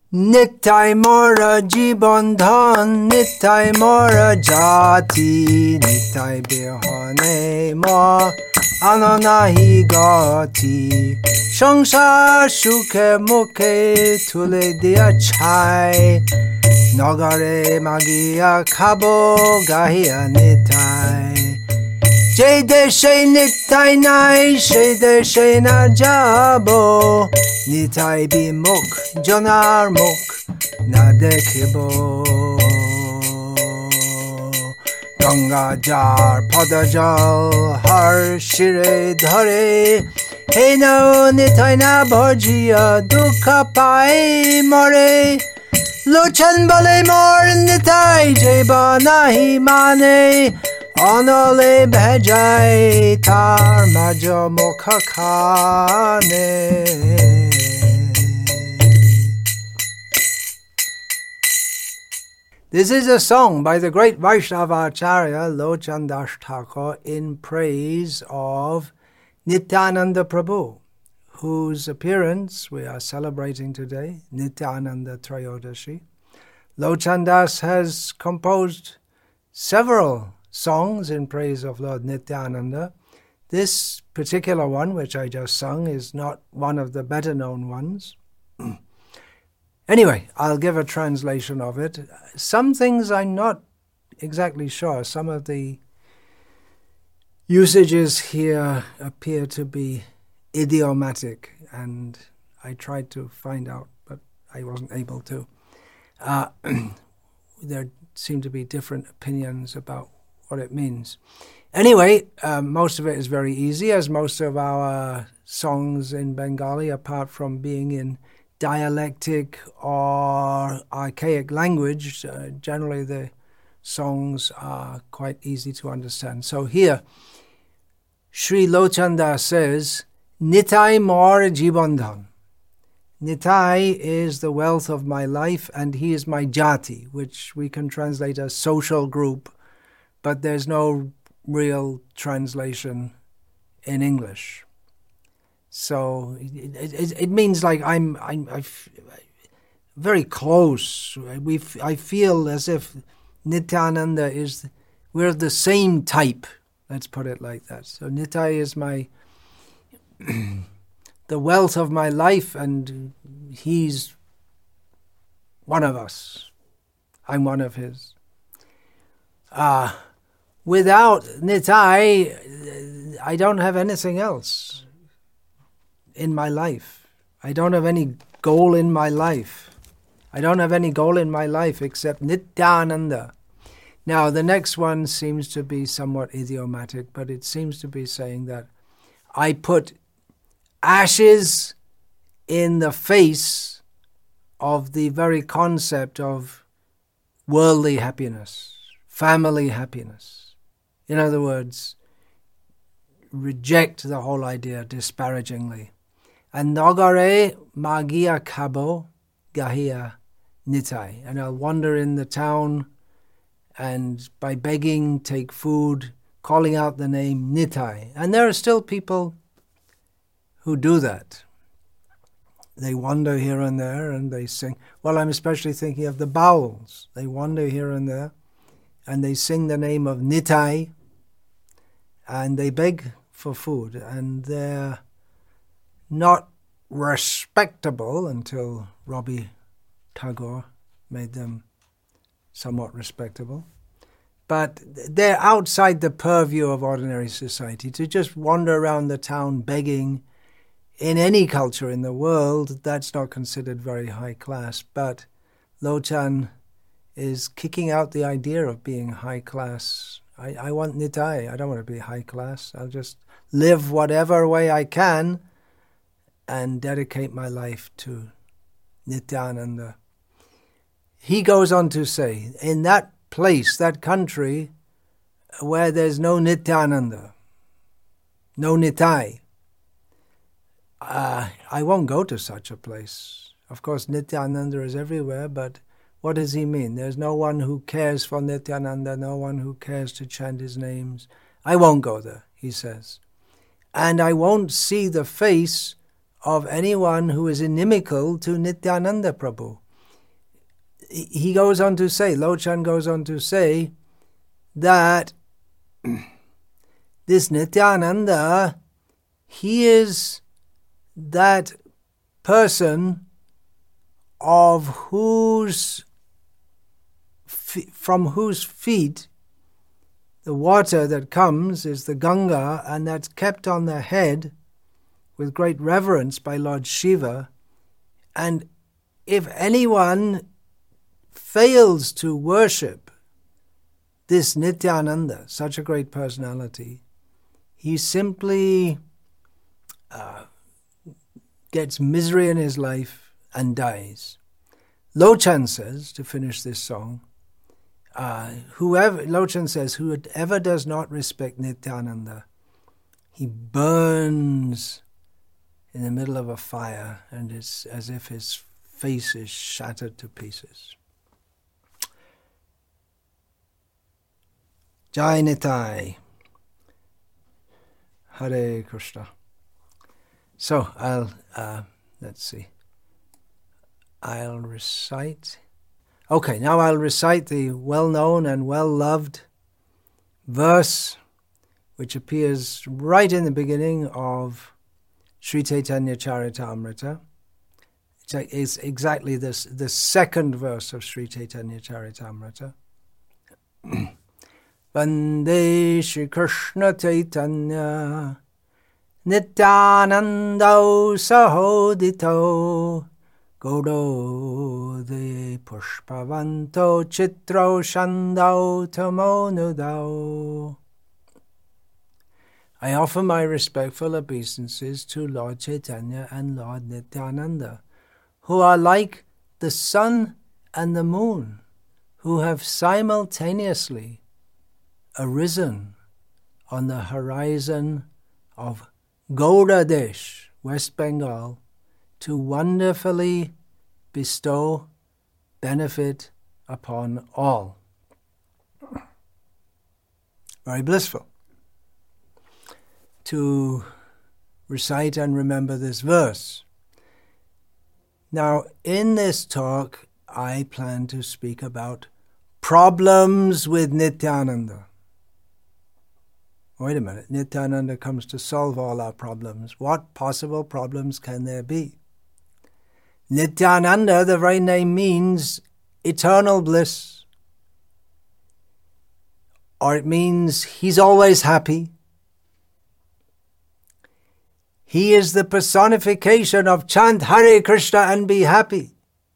Nitai mora jibandhan, nitai mora jati, nitai behane ma ananahi gati. Sangsar sukhe mukhe tule dia chai, nagare magia khabo gahia nitai. Jai deshe nitai nai, she deshe na jabo, nitai bimuk jonar muk na dekhibo. Ganga jar padajal har shire dhare, he no nitai na bhajia dukha pai more. Lochan bale mor nitai jeba nahi mane, Anale bhajai tar majo mokha khane. This is a song by the great Vaishnava Acharya Lochan Das Thakur in praise of Nityananda Prabhu, whose appearance we are celebrating today, Nityananda Trayodashi. Lochan Das has composed several songs in praise of Lord Nityananda. This particular one, which I just sung, is not one of the better known ones. Anyway, I'll give a translation of it. Some things I'm not exactly sure. Some of the usages here appear to be idiomatic, and I tried to find out, but I wasn't able to. There seem to be different opinions about what it means. Anyway, most of it is very easy, as most of our songs in Bengali, apart from being in dialectic or archaic language, generally the songs are quite easy to understand. So here, Sri Lochan Das says, Nitai mor jibandhan. Nitai is the wealth of my life, and he is my jati, which we can translate as social group, but there's no real translation in English. So it means like I'm very close. I feel as if Nityananda we're the same type. Let's put it like that. So Nitai is the wealth of my life, and he's one of us. I'm one of his. Without Nitai, I don't have anything else in my life. I don't have any goal in my life. I don't have any goal in my life except Nityananda. Now, the next one seems to be somewhat idiomatic, but it seems to be saying that I put ashes in the face of the very concept of worldly happiness, family happiness. In other words, reject the whole idea disparagingly. And Nagare magia khabo gahia nitai. And I'll wander in the town and by begging take food, calling out the name Nitai. And there are still people who do that. They wander here and there and they sing. Well, I'm especially thinking of the Bauls. They wander here and there and they sing the name of Nitai and they beg for food. And they're not respectable until Robbie Tagore made them somewhat respectable. But they're outside the purview of ordinary society. To just wander around the town begging in any culture in the world, that's not considered very high class. But Lochan is kicking out the idea of being high class. I want Nitai. I don't want to be high class. I'll just live whatever way I can and dedicate my life to Nityananda. He goes on to say, in that place, that country where there's no Nityananda, no Nitai, I won't go to such a place. Of course, Nityananda is everywhere, but what does he mean? There's no one who cares for Nityananda, no one who cares to chant his names. I won't go there, he says. And I won't see the face of anyone who is inimical to Nityananda Prabhu. he goes on to say, Lochan goes on to say that this Nityananda, he is that person of from whose feet the water that comes is the Ganga, and that's kept on the head with great reverence by Lord Shiva. And if anyone fails to worship this Nityananda, such a great personality, he simply gets misery in his life and dies. Lochan says, to finish this song, Lochan says, whoever does not respect Nityananda, he burns in the middle of a fire, and it's as if his face is shattered to pieces. Jai Nitai. Hare Krishna. So let's see. I'll recite. Okay, now I'll recite the well-known and well-loved verse which appears right in the beginning of Sri Chaitanya Charitamrita. It's exactly the second verse of Sri Chaitanya Charitamrita. Vande Shri Krishna Chaitanya Nityanando Sahodito Godo de Pushpavanto Chitro Shandau Tamonudau. I offer my respectful obeisances to Lord Chaitanya and Lord Nityananda, who are like the sun and the moon, who have simultaneously arisen on the horizon of Gauradesh, West Bengal, to wonderfully bestow benefit upon all. Very blissful to recite and remember this verse. Now, in this talk, I plan to speak about problems with Nityananda. Wait a minute, Nityananda comes to solve all our problems. What possible problems can there be? Nityananda, the very name means eternal bliss. Or it means he's always happy. He is the personification of chant Hare Krishna and be happy.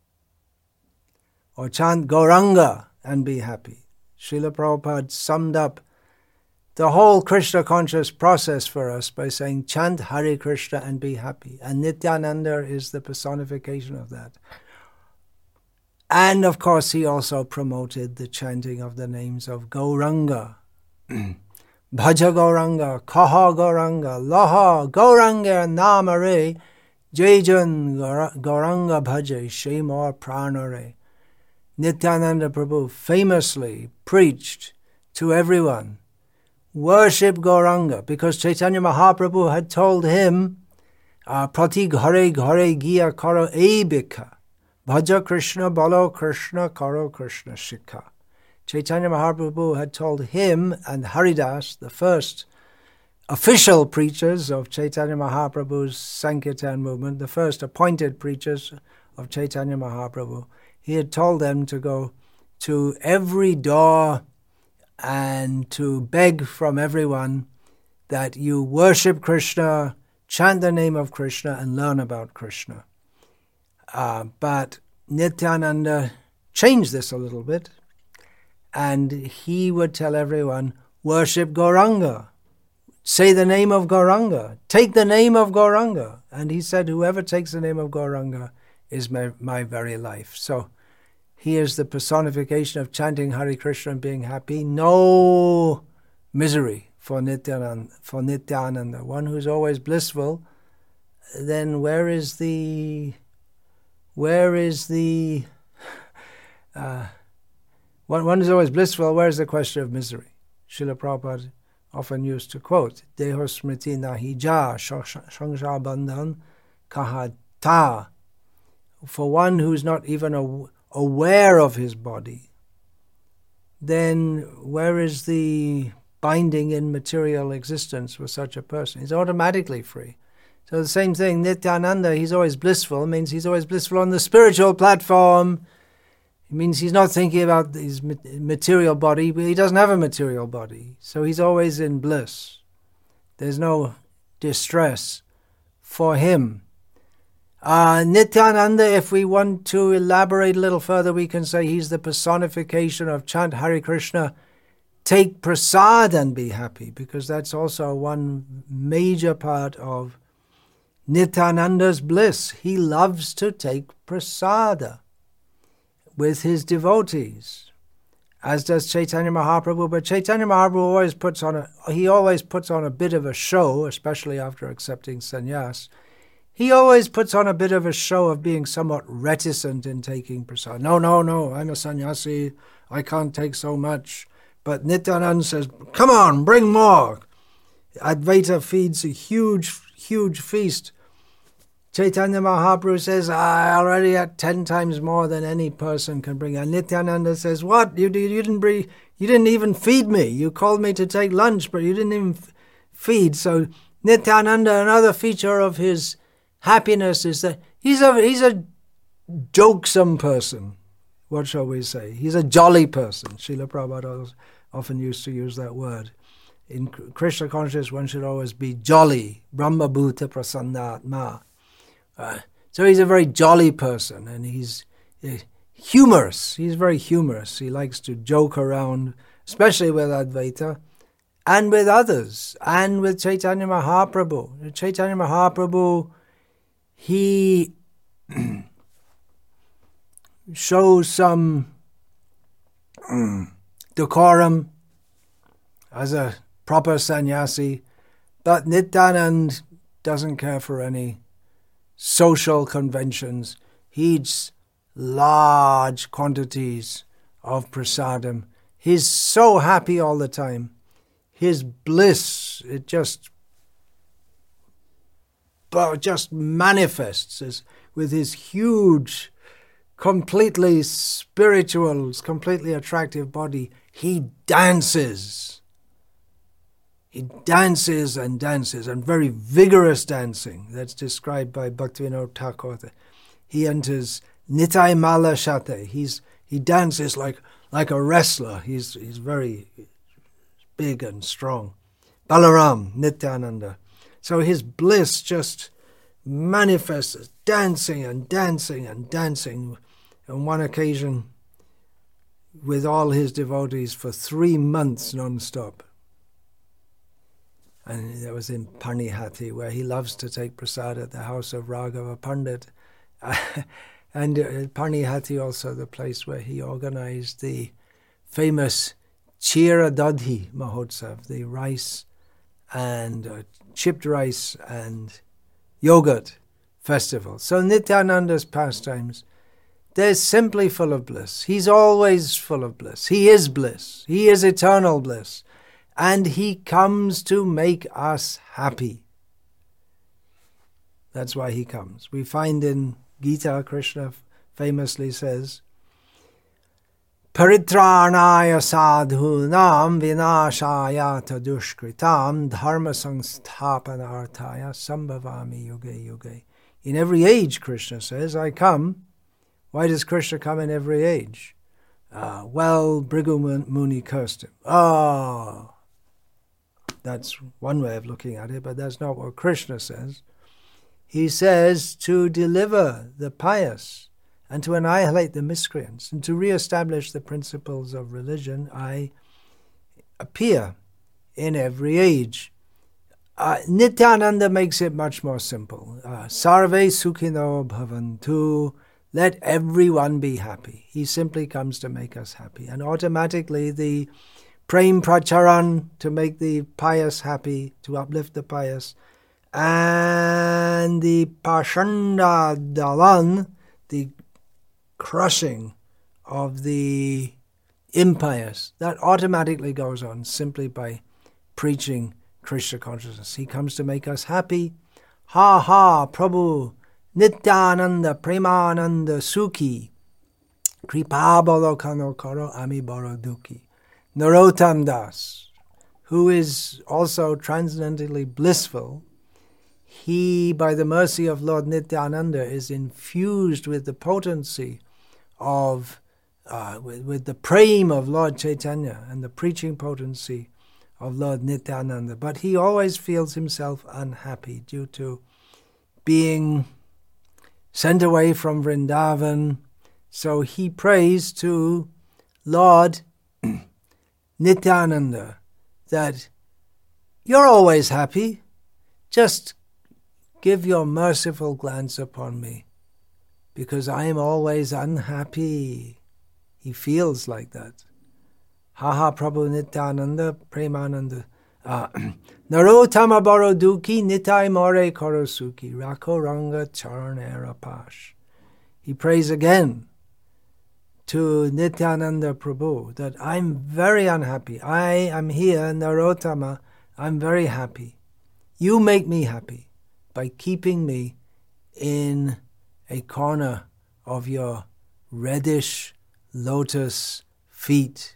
Or chant Gauranga and be happy. Srila Prabhupada summed up the whole Krishna conscious process for us by saying chant Hare Krishna and be happy. And Nityananda is the personification of that. And of course he also promoted the chanting of the names of Gauranga. Bhaja Gauranga, Kaha Gauranga, Laha Gauranga Namare, Jajan Gauranga Bhaja, Shemar Pranare. Nityananda Prabhu famously preached to everyone, worship Gauranga, because Chaitanya Mahaprabhu had told him, Prati Ghare Ghare Giya Karo Ebika, Bhaja Krishna Balo Krishna Karo Krishna Shikha. Chaitanya Mahaprabhu had told him and Haridas, the first official preachers of Chaitanya Mahaprabhu's Sankirtan movement, the first appointed preachers of Chaitanya Mahaprabhu, he had told them to go to every door and to beg from everyone that you worship Krishna, chant the name of Krishna, and learn about Krishna. But Nityananda changed this a little bit, and he would tell everyone, worship Gauranga, say the name of Gauranga, take the name of Gauranga. And he said, whoever takes the name of Gauranga is my very life. So he is the personification of chanting Hare Krishna and being happy. No misery for Nityananda, one who's always blissful. Then where is the one is always blissful, where is the question of misery? Srila Prabhupada often used to quote, Deho smriti nahi ja, shangsha bandhan kahata. For one who's not even aware of his body, then where is the binding in material existence for such a person? He's automatically free. So the same thing, Nityananda, he's always blissful, means he's always blissful on the spiritual platform. It means he's not thinking about his material body, but he doesn't have a material body. So he's always in bliss. There's no distress for him. Nityananda, if we want to elaborate a little further, we can say he's the personification of chant Hare Krishna, take prasad and be happy, because that's also one major part of Nityananda's bliss. He loves to take prasada with his devotees, as does Chaitanya Mahaprabhu. But Chaitanya Mahaprabhu always puts on a bit of a show, especially after accepting sannyas. He always puts on a bit of a show of being somewhat reticent in taking prasad. No, I'm a sannyasi, I can't take so much. But Nityananda says, come on, bring more. Advaita feeds a huge feast. Chaitanya Mahaprabhu says, I already had 10 times more than any person can bring. And Nityananda says, what? You didn't even feed me. You called me to take lunch, but you didn't even feed. So Nityananda, another feature of his happiness is that he's a jokesome person. What shall we say? He's a jolly person. Srila Prabhupada often used to use that word. In Krishna consciousness, one should always be jolly. Brahma Bhuta Prasannatma. So he's a very jolly person, and he's humorous. He's very humorous. He likes to joke around, especially with Advaita, and with others, and with Chaitanya Mahaprabhu. Chaitanya Mahaprabhu, he shows some decorum as a proper sannyasi, but Nityananda doesn't care for any social conventions. He eats large quantities of prasadam. He's so happy all the time. His bliss, it just manifests with his huge, completely spiritual, completely attractive body. He dances. He dances, and very vigorous dancing. That's described by Bhaktivinoda Thakur. He enters Nitai Mala Shate. He dances like a wrestler. He's very big and strong. Balaram, Nityananda. So his bliss just manifests as dancing. On one occasion, with all his devotees for 3 months non-stop. And that was in Panihati, where he loves to take prasad at the house of Raghava Pandit. And Panihati also the place where he organized the famous Chira Dadhi Mahotsav, the rice and chipped rice and yogurt festival. So Nityananda's pastimes, they're simply full of bliss. He's always full of bliss. He is bliss. He is eternal bliss. And he comes to make us happy. That's why he comes. We find in Gita, Krishna famously says, Paritranaya sadhunam vinashaya tadushkritam dharma samsthapanarthaya sambhavami yuge yuge. In every age, Krishna says, I come. Why does Krishna come in every age? Bhrigu Muni cursed him. That's one way of looking at it, but that's not what Krishna says. He says to deliver the pious and to annihilate the miscreants and to re-establish the principles of religion, I appear in every age. Nityananda makes it much more simple. Sarve sukhino bhavantu. Let everyone be happy. He simply comes to make us happy. And automatically the Prem Pracharan, to make the pious happy, to uplift the pious, and the Pashanda Dalan, the crushing of the impious, that automatically goes on simply by preaching Krishna consciousness. He comes to make us happy. Ha ha, Prabhu, Nityananda, Premananda, Sukhi. Kripa bolo kano koro ami boro duki. Narottam Das, who is also transcendently blissful, he, by the mercy of Lord Nityananda, is infused with the potency of, with the prema of Lord Chaitanya and the preaching potency of Lord Nityananda. But he always feels himself unhappy due to being sent away from Vrindavan. So he prays to Lord Nityananda that you're always happy, just give your merciful glance upon me, because I am always unhappy. He feels like that. Haha Prabhu Nityananda Premananda. Narottama baro duki nitai more korosuki rako ranga charanera pash. He prays again to Nityananda Prabhu that I'm very unhappy. I am here, Narottama, I'm very happy. You make me happy by keeping me in a corner of your reddish lotus feet.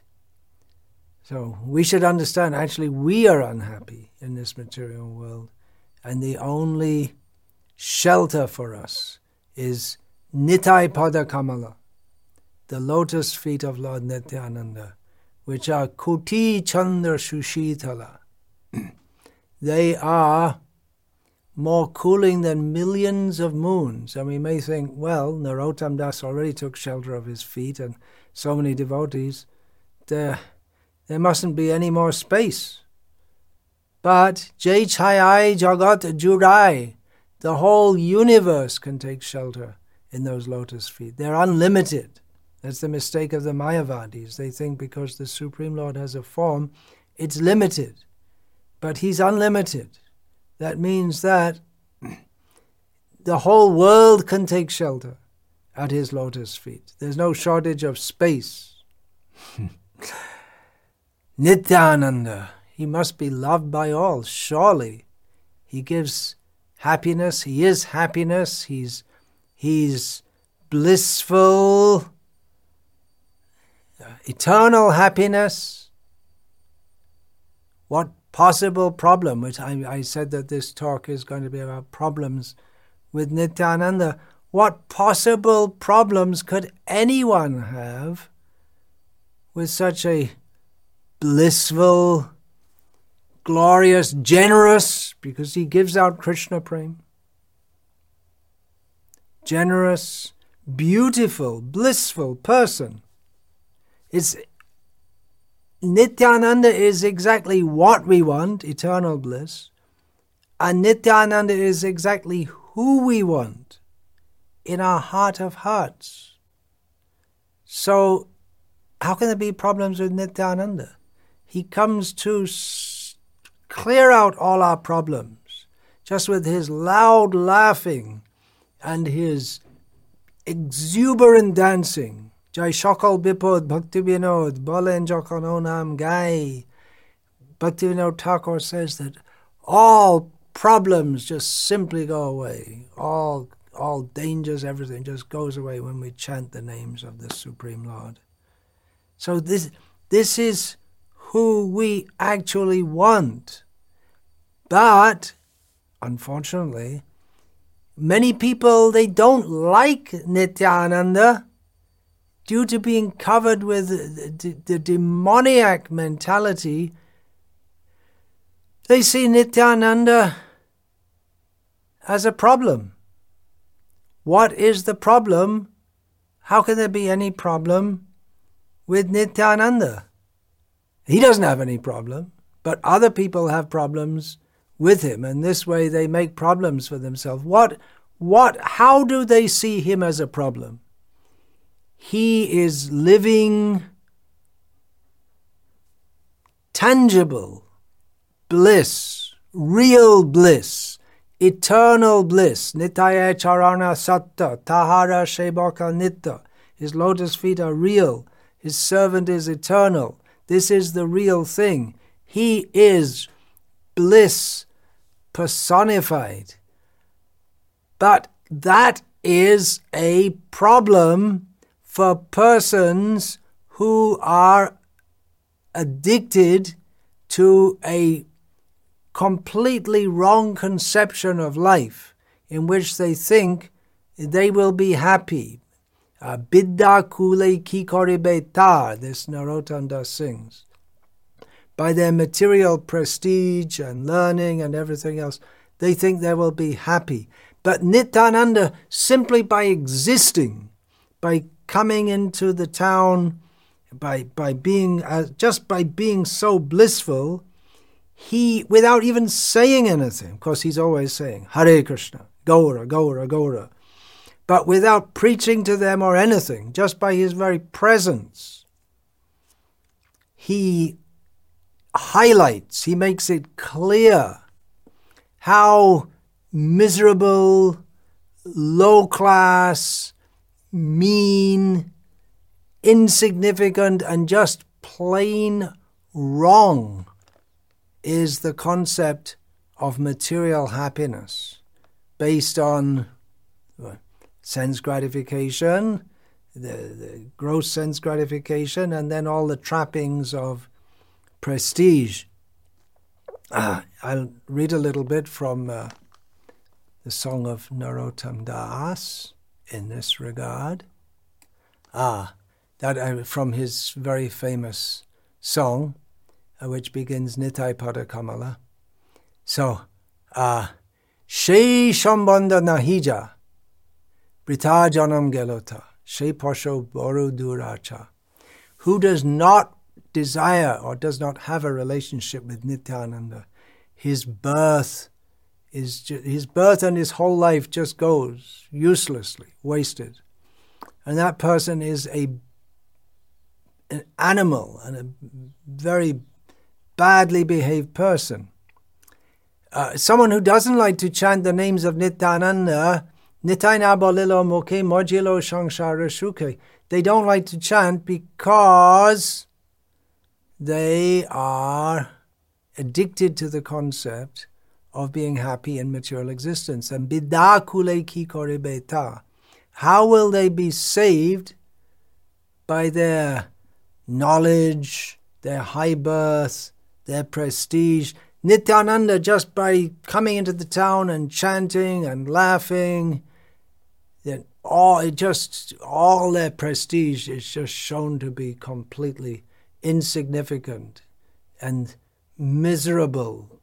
So we should understand, actually, we are unhappy in this material world, and the only shelter for us is Nitai Pada Kamala, the lotus feet of Lord Nityananda, which are Kuti Chandra Shushitala. They are more cooling than millions of moons. And we may think, well, Narottam Das already took shelter of his feet and so many devotees. There mustn't be any more space. But Jai Chayai Jagat Jurai, the whole universe can take shelter in those lotus feet. They're unlimited. That's the mistake of the Mayavadis. They think because the Supreme Lord has a form, it's limited. But he's unlimited. That means that the whole world can take shelter at his lotus feet. There's no shortage of space. Nityananda, he must be loved by all, surely. He gives happiness, he is happiness, he's blissful, eternal happiness. What possible problem, which I said that this talk is going to be about problems with Nityananda, what possible problems could anyone have with such a blissful, glorious, generous, because he gives out Krishna Prem, generous, beautiful, blissful person. Nityananda is exactly what we want, eternal bliss, and Nityananda is exactly who we want in our heart of hearts. So how can there be problems with Nityananda? He comes to clear out all our problems just with his loud laughing and his exuberant dancing. Jai Shakal Bipod Bhakti Vinod Bolen Jokononam Gai. Bhakti Vinod Thakur says that all problems just simply go away. All dangers, everything just goes away when we chant the names of the Supreme Lord. So this is who we actually want. But, unfortunately, many people, they don't like Nityananda due to being covered with the demoniac mentality. They see Nityananda as a problem. What is the problem? How can there be any problem with Nityananda? He doesn't have any problem, but other people have problems with him, and this way they make problems for themselves. How do they see him as a problem? He is living tangible bliss, real bliss, eternal bliss. Nitaya charana satta, tahara shebaka nitta. His lotus feet are real. His servant is eternal. This is the real thing. He is bliss personified. But that is a problem for persons who are addicted to a completely wrong conception of life, in which they think they will be happy. Bidda kule ki koribe tar, this Narottam Das sings. By their material prestige and learning and everything else, they think they will be happy. But Nityananda, simply by existing, by coming into the town, by being just by being so blissful, he, without even saying anything, of course he's always saying, Hare Krishna, Gaura, Gaura, Gaura, but without preaching to them or anything, just by his very presence, he highlights, he makes it clear how miserable, low-class, mean, insignificant, and just plain wrong is the concept of material happiness based on sense gratification, the gross sense gratification, and then all the trappings of prestige. I'll read a little bit from the song of Narottam Das in this regard. From his very famous song, which begins Nitai Pada Kamala. So, Shei Shambanda Nahija, Brita Janam Gelota, Shei Posho Boru Duracha. Who does not desire or does not have a relationship with Nityananda, his birth and his whole life just goes uselessly, wasted. And that person is an animal and a very badly behaved person. Someone who doesn't like to chant the names of Nityananda, Nitai Nabalilo Moke Mojilo Shangshara Shuke, they don't like to chant because they are addicted to the concept of being happy in material existence. And Bidda kule ki koribeta. How will they be saved? By their knowledge, their high birth, their prestige. Nityananda, just by coming into the town and chanting and laughing, then all their prestige is just shown to be completely insignificant and miserable.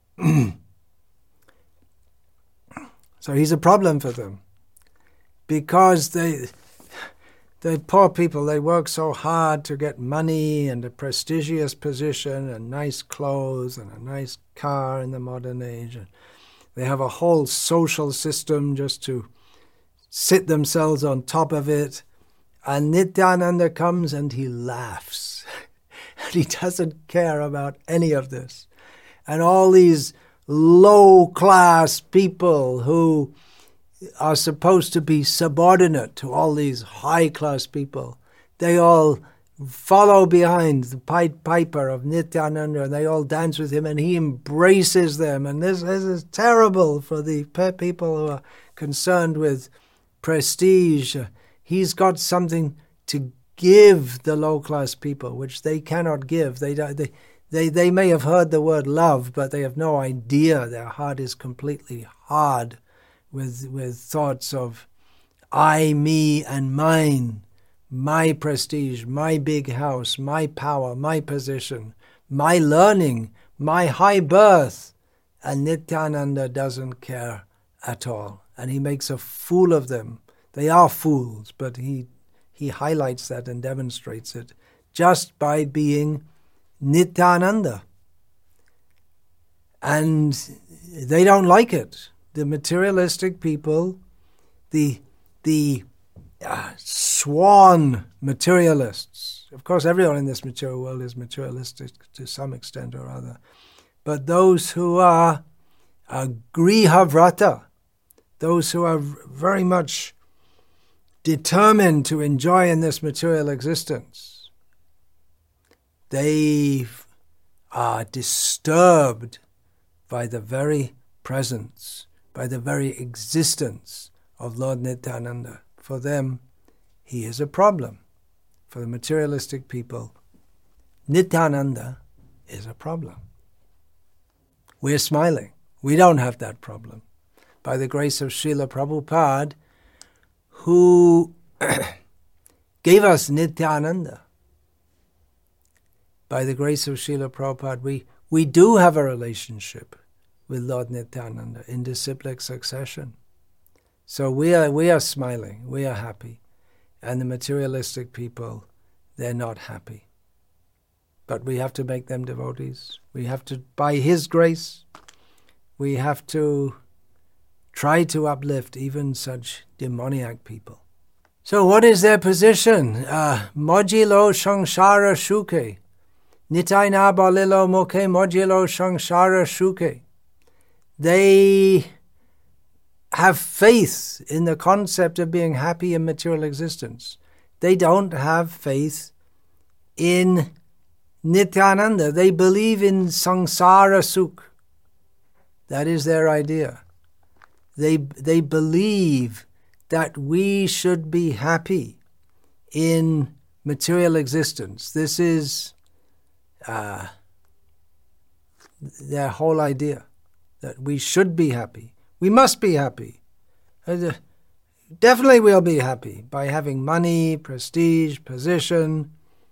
So he's a problem for them, because they poor people, they work so hard to get money and a prestigious position and nice clothes and a nice car in the modern age. And they have a whole social system just to sit themselves on top of it. And Nityananda comes and he laughs. And he doesn't care about any of this. And all these low-class people who are supposed to be subordinate to all these high-class people, they all follow behind the Pied Piper of Nityananda, and they all dance with him, and he embraces them. And this is terrible for the people who are concerned with prestige. He's got something to give the low-class people, which they cannot give. They may have heard the word love, but they have no idea. Their heart is completely hard with thoughts of I, me, and mine, my prestige, my big house, my power, my position, my learning, my high birth. And Nityananda doesn't care at all. And he makes a fool of them. They are fools, but he highlights that and demonstrates it just by being Nityananda. And they don't like it. The materialistic people, the swan materialists. Of course, everyone in this material world is materialistic to some extent or other. But those who are grihavrata, those who are very much determined to enjoy in this material existence, they are disturbed by the very presence, by the very existence of Lord Nityananda. For them, he is a problem. for the materialistic people, Nityananda is a problem. We're smiling. We don't have that problem. By the grace of Srila Prabhupada, who gave us Nityananda, by the grace of Srila Prabhupada, we do have a relationship with Lord Nityananda in disciplic succession. So we are smiling, we are happy. And the materialistic people, they're not happy. But we have to make them devotees. We have to, by His grace, we have to try to uplift even such demoniac people. So what is their position? Mojilo Shangshara Shuke. Nitai na balilo moke mojilo Shangshara Shuke. They have faith in the concept of being happy in material existence. They don't have faith in Nityananda. They believe in Sangsara Sukh. That is their idea. They believe that we should be happy in material existence. This is their whole idea, that we should be happy. We must be happy. Definitely we'll be happy by having money, prestige, position.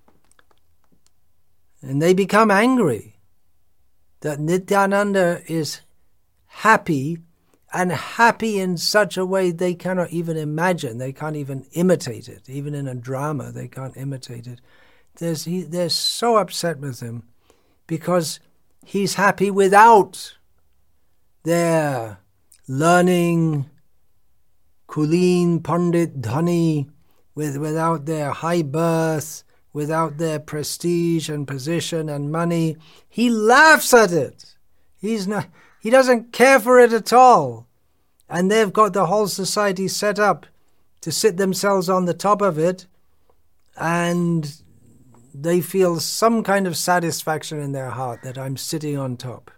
And they become angry that Nityananda is happy, and happy in such a way they cannot even imagine. They can't even imitate it. Even in a drama, they can't imitate it. They're so upset with him because he's happy without their learning, Kulin, Pandit, Dhani, without their high birth, without their prestige and position and money. He laughs at it. He doesn't care for it at all. And they've got the whole society set up to sit themselves on the top of it, and they feel some kind of satisfaction in their heart that I'm sitting on top.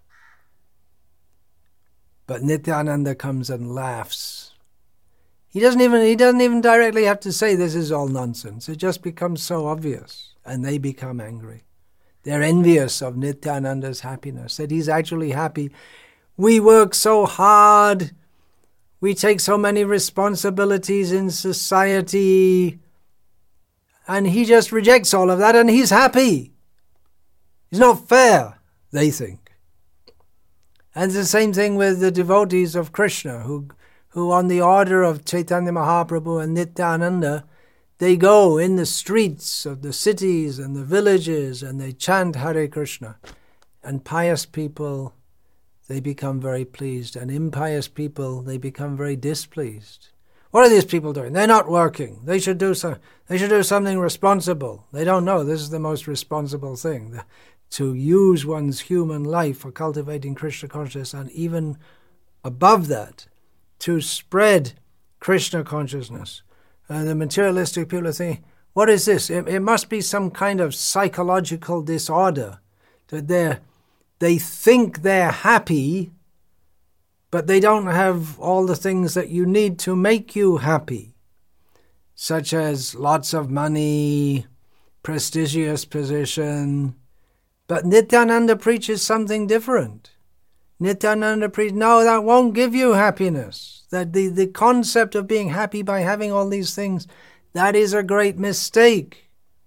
But Nityananda comes and laughs. He doesn't even directly have to say this is all nonsense. It just becomes so obvious, and they become angry. They're envious of Nityananda's happiness, that he's actually happy. We work so hard. We take so many responsibilities in society. And he just rejects all of that, and he's happy. It's not fair, they think. And it's the same thing with the devotees of Krishna, who on the order of Chaitanya Mahaprabhu and Nityananda, they go in the streets of the cities and the villages and they chant Hare Krishna. And pious people, they become very pleased. And impious people, they become very displeased. What are these people doing? They're not working. They should do something responsible. They don't know this is the most responsible thing, to use one's human life for cultivating Krishna consciousness, and even above that, to spread Krishna consciousness. The materialistic people are thinking, what is this? It must be some kind of psychological disorder, that they think they're happy, but they don't have all the things that you need to make you happy, such as lots of money, prestigious position. But Nityananda preaches something different. Nityananda preaches, no, that won't give you happiness. That the concept of being happy by having all these things, that is a great mistake.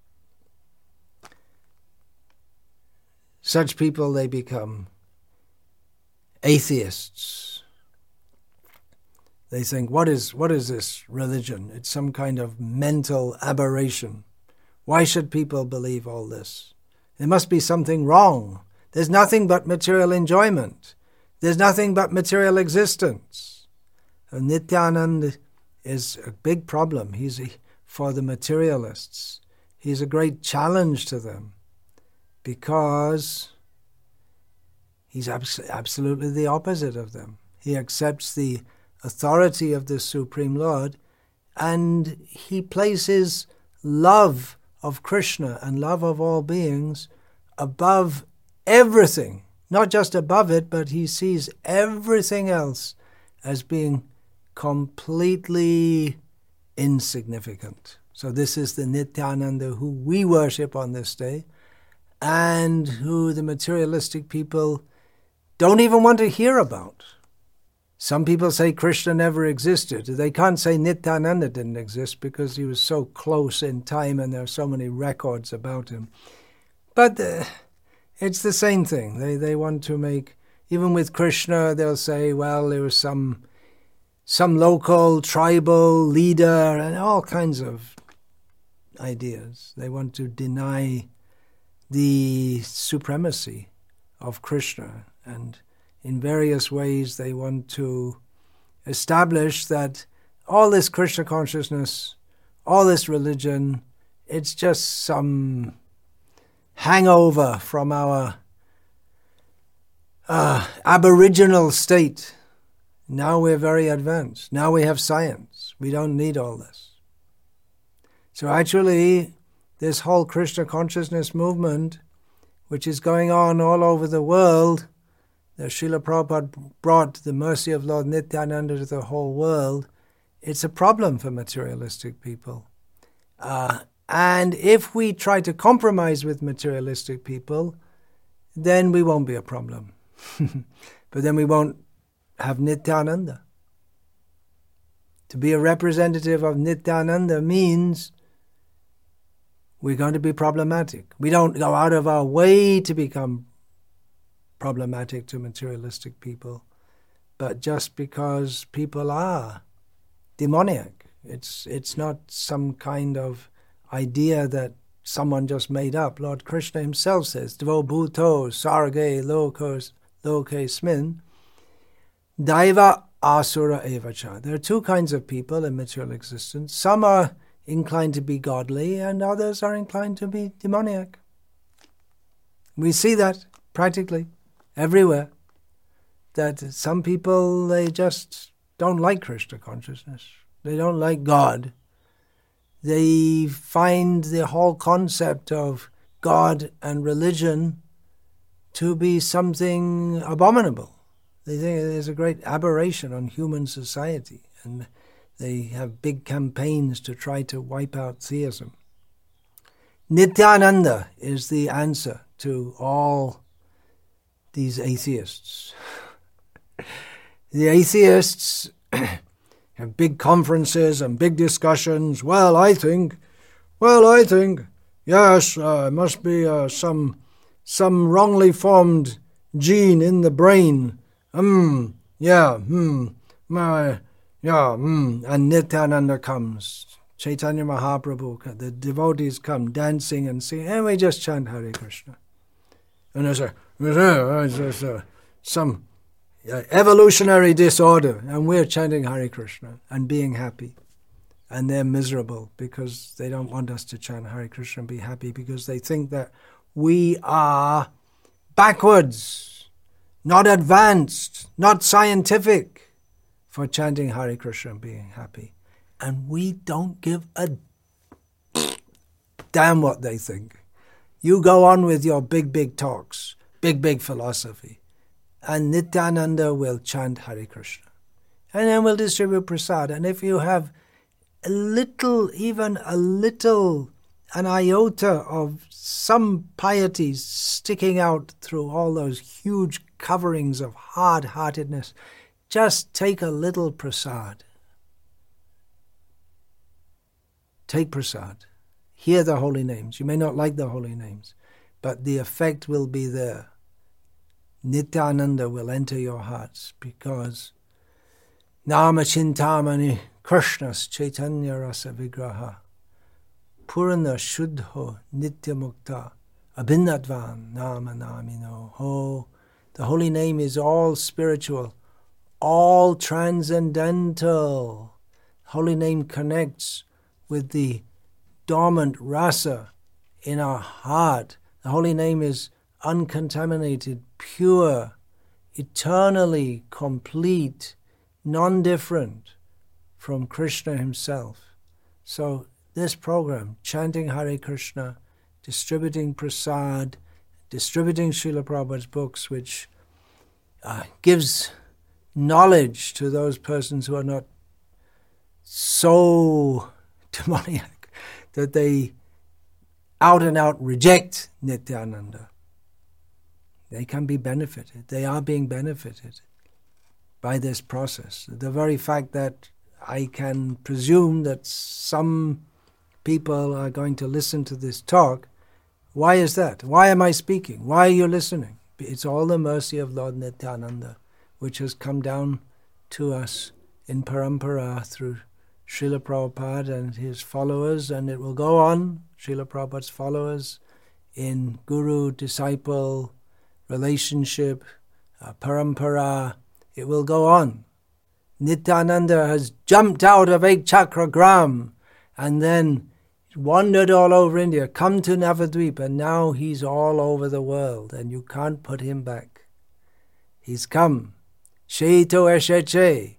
Such people, they become atheists. They think, what is this religion? It's some kind of mental aberration. Why should people believe all this? There must be something wrong. There's nothing but material enjoyment. There's nothing but material existence. And Nityananda is a big problem. For the materialists. He's a great challenge to them because he's absolutely the opposite of them. He accepts the authority of the Supreme Lord, and he places love of Krishna and love of all beings above everything. Not just above it, but he sees everything else as being completely insignificant. So this is the Nityananda who we worship on this day, and who the materialistic people don't even want to hear about. Some people say Krishna never existed. They can't say Nityananda didn't exist because he was so close in time and there are so many records about him. But it's the same thing. They want to make, even with Krishna, they'll say, well, there was some local tribal leader and all kinds of ideas. They want to deny the supremacy of Krishna, and in various ways they want to establish that all this Krishna consciousness, all this religion, it's just some hangover from our aboriginal state. Now we're very advanced. Now we have science. We don't need all this. So actually, this whole Krishna consciousness movement, which is going on all over the world, that Srila Prabhupada brought the mercy of Lord Nityananda to the whole world, it's a problem for materialistic people. And if we try to compromise with materialistic people, then we won't be a problem. But then we won't have Nityananda. To be a representative of Nityananda means we're going to be problematic. We don't go out of our way to become problematic to materialistic people, but just because people are demoniac. It's not some kind of idea that someone just made up. Lord Krishna himself says, Dvo bhuto sarge lokesmin daiva asura evacha. There are two kinds of people in material existence. Some are inclined to be godly, and others are inclined to be demoniac. We see that practically everywhere, that some people, they just don't like Krishna consciousness. They don't like God. They find the whole concept of God and religion to be something abominable. They think there's a great aberration on human society, and they have big campaigns to try to wipe out theism. Nityananda is the answer to all these atheists. The atheists have big conferences and big discussions. Well, I think, yes, must be some wrongly formed gene in the brain. And Nityananda comes. Chaitanya Mahaprabhu, the devotees come dancing and singing, and we just chant Hare Krishna. And there's some evolutionary disorder, and we're chanting Hare Krishna and being happy. And they're miserable because they don't want us to chant Hare Krishna and be happy, because they think that we are backwards, not advanced, not scientific for chanting Hare Krishna and being happy. And we don't give a damn what they think. You go on with your big talks, big philosophy, and Nityananda will chant Hare Krishna. And then we'll distribute prasad. And if you have even a little, an iota of some piety sticking out through all those huge coverings of hard-heartedness, just take a little prasad. Take prasad. Hear the holy names. You may not like the holy names, but the effect will be there. Nityananda will enter your hearts, because Nama Chintamani Krishnas Chaitanya Rasa Vigraha Purana Shuddho Nitya Mukta Abhinadvan Nama Namino. Oh, the holy name is all spiritual, all transcendental. Holy name connects with the dormant rasa in our heart. The holy name is uncontaminated, pure, eternally complete, non-different from Krishna himself. So this program, chanting Hare Krishna, distributing prasad, distributing Srila Prabhupada's books, which gives knowledge to those persons who are not so demoniac, that they out and out reject Nityananda. They can be benefited. They are being benefited by this process. The very fact that I can presume that some people are going to listen to this talk, why is that? Why am I speaking? Why are you listening? It's all the mercy of Lord Nityananda, which has come down to us in parampara through Srila Prabhupada and his followers, and it will go on, Srila Prabhupada's followers, in guru-disciple relationship, parampara. It will go on. Nityananda has jumped out of Ek Chakragram and then wandered all over India, come to Navadvip, and now he's all over the world, and you can't put him back. He's come. Sheito Esheche.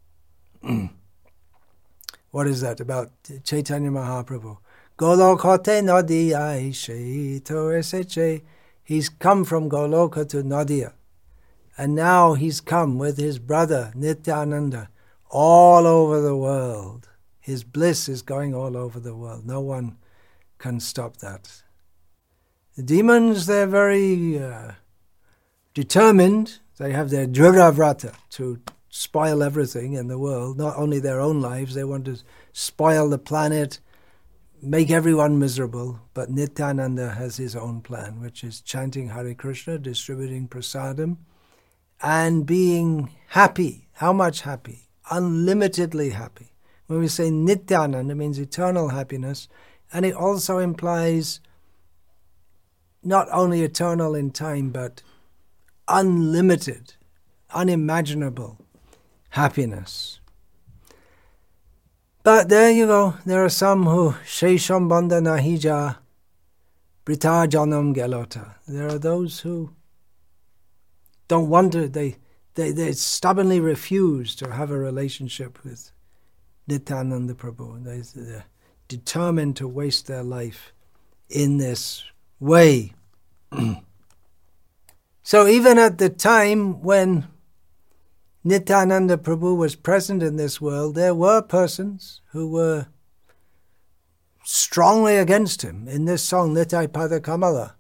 What is that about Chaitanya Mahaprabhu? Golokote Nadiyai Sheito Esheche. He's come from Goloka to Nadia. And now he's come with his brother Nityananda all over the world. His bliss is going all over the world. No one can stop that. The demons, they're very determined. They have their Dhruvavrata to spoil everything in the world, not only their own lives. They want to spoil the planet, make everyone miserable. But Nityananda has his own plan, which is chanting Hare Krishna, distributing prasadam, and being happy. How much happy? Unlimitedly happy. When we say Nityananda, it means eternal happiness, and it also implies not only eternal in time, but unlimited, unimaginable happiness. But there you go. There are some who Shesham Bandha Nahija Brita Janam Gelota. There are those who don't want to, they stubbornly refuse to have a relationship with Nityananda Prabhu. They're determined to waste their life in this way. So even at the time when Nityananda Prabhu was present in this world, there were persons who were strongly against him. In this song, Nitai Pada Kamala,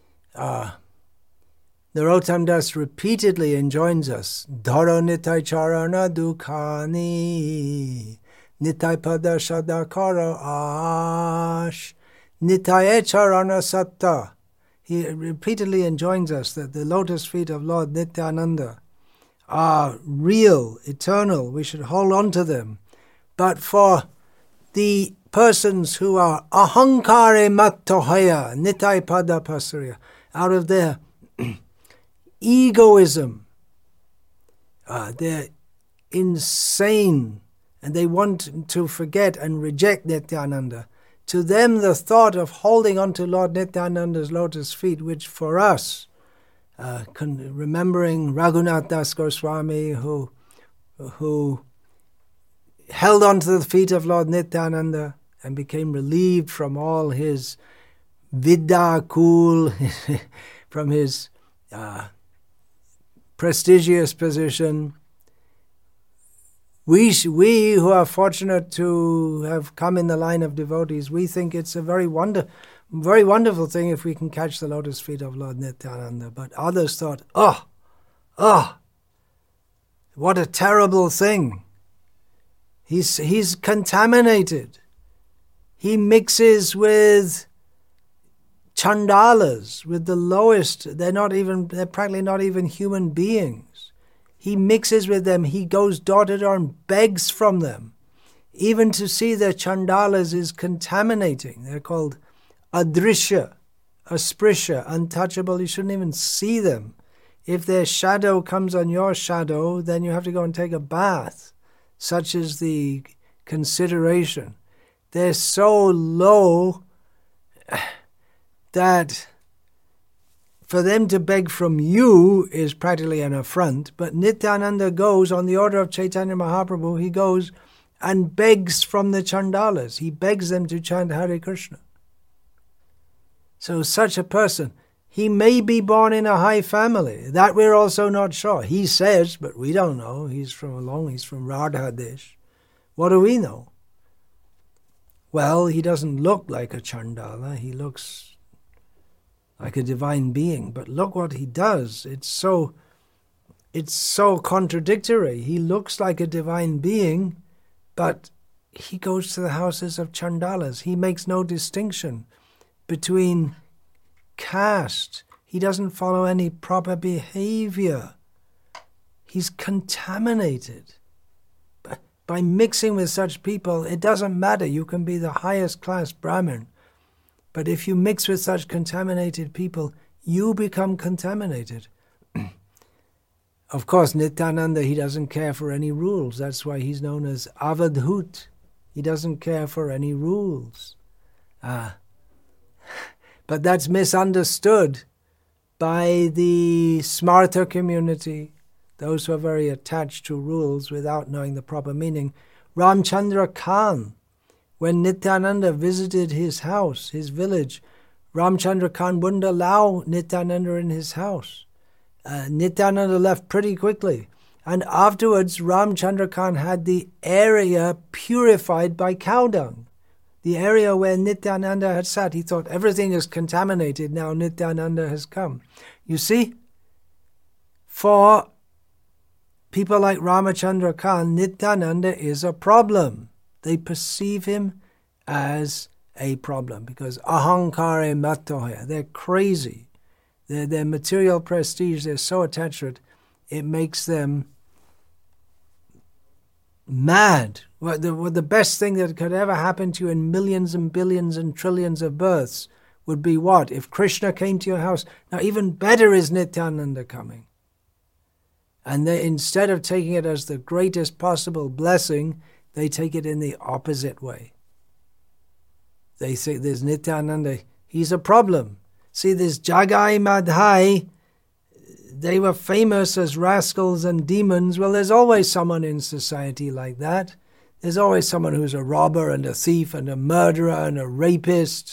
Narottam Das repeatedly enjoins us, Dharo Nitai Charana Dukhani, Nitai Pada Shadakara Ash, Nitai Charana Satta. He repeatedly enjoins us that the lotus feet of Lord Nityananda are real, eternal. We should hold on to them. But for the persons who are ahankare mattohaya, Nitai Pada Pasarya, out of their egoism, they're insane, and they want to forget and reject Nityananda. To them, the thought of holding on to Lord Nityananda's lotus feet, which for us, remembering Raghunath Das Goswami, who held on to the feet of Lord Nityananda and became relieved from all his vidya kul, from his prestigious position. We who are fortunate to have come in the line of devotees, we think it's a very wonderful thing if we can catch the lotus feet of Lord Nityananda. But others thought, what a terrible thing. He's contaminated. He mixes with chandalas, with the lowest. They're practically not even human beings. He mixes with them. He goes door-to-door and begs from them. Even to see their chandalas is contaminating. They're called adrishya, asprisha, untouchable. You shouldn't even see them. If their shadow comes on your shadow, then you have to go and take a bath. Such is the consideration. They're so low that for them to beg from you is practically an affront. But Nityananda goes, on the order of Chaitanya Mahaprabhu, he goes and begs from the chandalas. He begs them to chant Hare Krishna. So such a person, he may be born in a high family. That we're also not sure. He says, but we don't know. He's from Radha Desh. What do we know? Well, he doesn't look like a Chandala. He looks like a divine being. But look what he does. It's so contradictory. He looks like a divine being, but he goes to the houses of Chandalas. He makes no distinction between caste. He doesn't follow any proper behavior. He's contaminated. By mixing with such people, it doesn't matter. You can be the highest class Brahmin, but if you mix with such contaminated people, you become contaminated. Of course, Nityananda, he doesn't care for any rules. That's why he's known as Avadhut. He doesn't care for any rules. But that's misunderstood by the Smarta community, those who are very attached to rules without knowing the proper meaning. Ramchandra Khan, when Nityananda visited his house, his village, Ramchandra Khan wouldn't allow Nityananda in his house. Nityananda left pretty quickly. And afterwards, Ramchandra Khan had the area purified by cow dung. The area where Nityananda had sat, he thought everything is contaminated, now Nityananda has come. You see, for people like Ramachandra Khan, Nityananda is a problem. They perceive him as a problem because ahankare matoya, they're crazy. Their material prestige, they're so attached to it, it makes them mad. The best thing that could ever happen to you in millions and billions and trillions of births would be what? If Krishna came to your house. Now even better is Nityananda coming. And they, instead of taking it as the greatest possible blessing, they take it in the opposite way. They say there's Nityananda, he's a problem. See, this Jagai Madhai, they were famous as rascals and demons. Well, there's always someone in society like that. There's always someone who's a robber and a thief and a murderer and a rapist.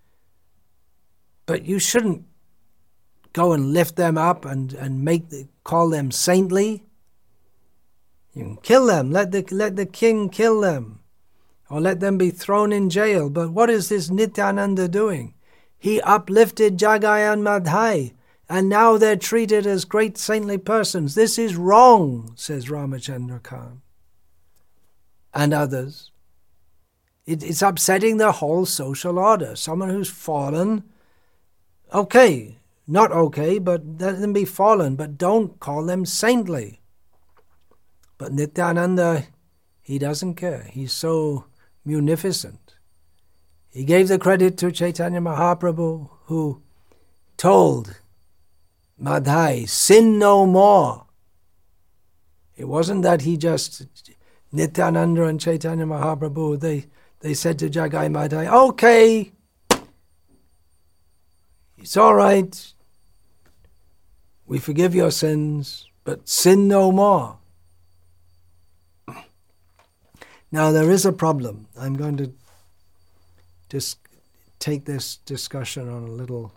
But you shouldn't go and lift them up and call them saintly. You can kill them. Let the king kill them. Or let them be thrown in jail. But what is this Nityananda doing? He uplifted Jagai and Madhai, and now they're treated as great saintly persons. This is wrong, says Ramachandra Khan and others. It's upsetting the whole social order. Someone who's fallen, okay, not okay, but let them be fallen, but don't call them saintly. But Nityananda, he doesn't care. He's so munificent. He gave the credit to Chaitanya Mahaprabhu, who told Madhai, sin no more. It wasn't that he just, Nityananda and Chaitanya Mahaprabhu, they said to Jagai Madhai, okay, it's all right, we forgive your sins, but sin no more. Now there is a problem. I'm going to just take this discussion on a little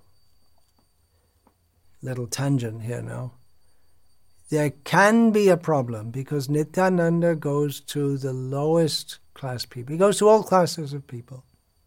tangent here now. There can be a problem because Nityananda goes to the lowest class people. He goes to all classes of people.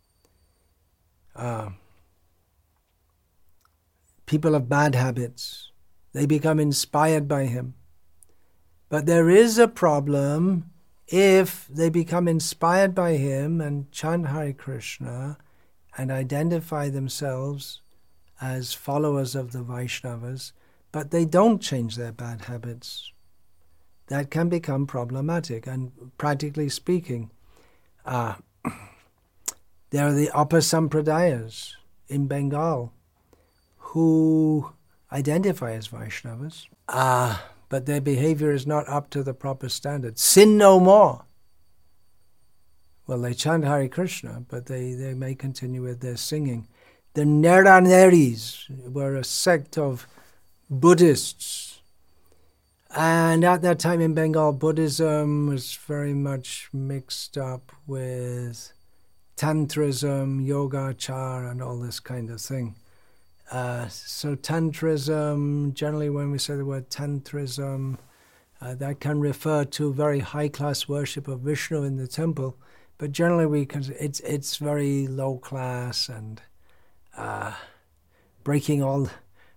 People of bad habits. They become inspired by him. But there is a problem if they become inspired by him and chant Hare Krishna and identify themselves as followers of the Vaishnavas, but they don't change their bad habits. That can become problematic. And practically speaking, there are the upper Sampradayas in Bengal who identify as Vaishnavas, but their behavior is not up to the proper standard. Sin no more. Well, they chant Hare Krishna, but they may continue with their singing. The Neraneris were a sect of Buddhists. And at that time in Bengal, Buddhism was very much mixed up with Tantrism, Yogacara, and all this kind of thing. So Tantrism, generally when we say the word Tantrism, that can refer to very high-class worship of Vishnu in the temple, but generally it's very low class and breaking all